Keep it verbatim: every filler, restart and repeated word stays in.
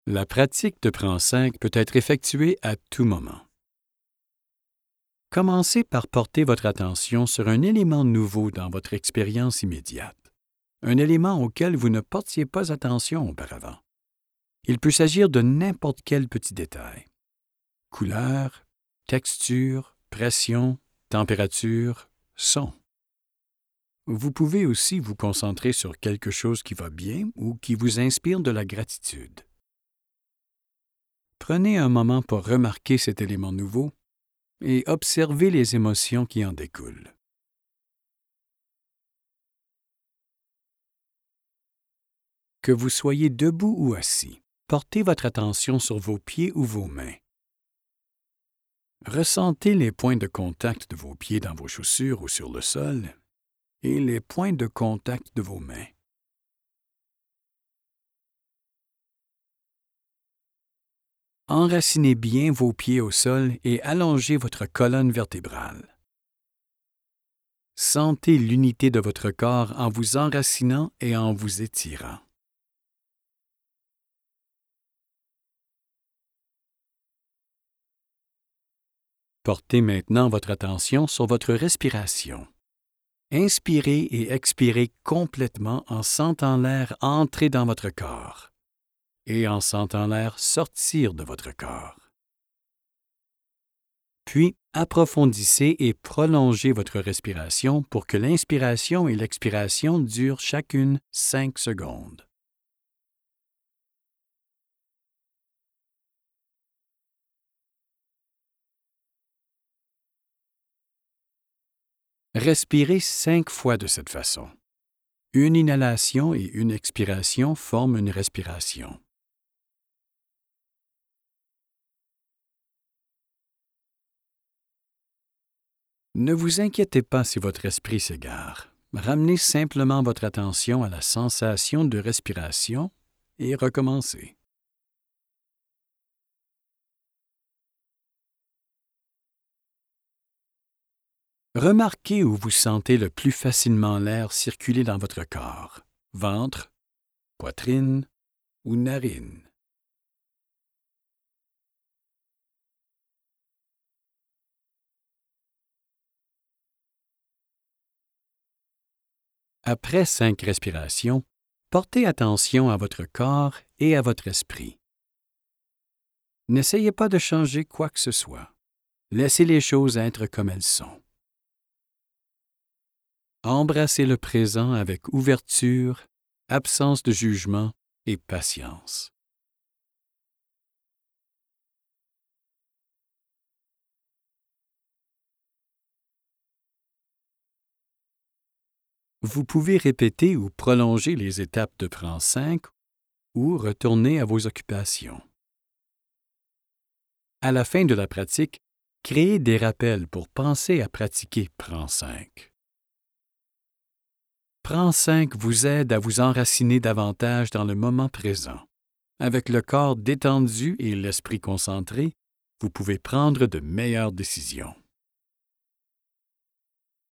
La pratique de Prends cinq peut être effectuée à tout moment. Commencez par porter votre attention sur un élément nouveau dans votre expérience immédiate, un élément auquel vous ne portiez pas attention auparavant. Il peut s'agir de n'importe quel petit détail. Couleur, texture, pression, température, son. Vous pouvez aussi vous concentrer sur quelque chose qui va bien ou qui vous inspire de la gratitude. Prenez un moment pour remarquer cet élément nouveau et observez les émotions qui en découlent. Que vous soyez debout ou assis, portez votre attention sur vos pieds ou vos mains. Ressentez les points de contact de vos pieds dans vos chaussures ou sur le sol et les points de contact de vos mains. Enracinez bien vos pieds au sol et allongez votre colonne vertébrale. Sentez l'unité de votre corps en vous enracinant et en vous étirant. Portez maintenant votre attention sur votre respiration. Inspirez et expirez complètement en sentant l'air entrer dans votre corps et en sentant l'air sortir de votre corps. Puis, approfondissez et prolongez votre respiration pour que l'inspiration et l'expiration durent chacune cinq secondes. Respirez cinq fois de cette façon. Une inhalation et une expiration forment une respiration. Ne vous inquiétez pas si votre esprit s'égare. Ramenez simplement votre attention à la sensation de respiration et recommencez. Remarquez où vous sentez le plus facilement l'air circuler dans votre corps, ventre, poitrine ou narine. Après cinq respirations, portez attention à votre corps et à votre esprit. N'essayez pas de changer quoi que ce soit. Laissez les choses être comme elles sont. Embrassez le présent avec ouverture, absence de jugement et patience. Vous pouvez répéter ou prolonger les étapes de Prends cinq ou retourner à vos occupations. À la fin de la pratique, créez des rappels pour penser à pratiquer Prends cinq. Prends cinq vous aide à vous enraciner davantage dans le moment présent. Avec le corps détendu et l'esprit concentré, vous pouvez prendre de meilleures décisions.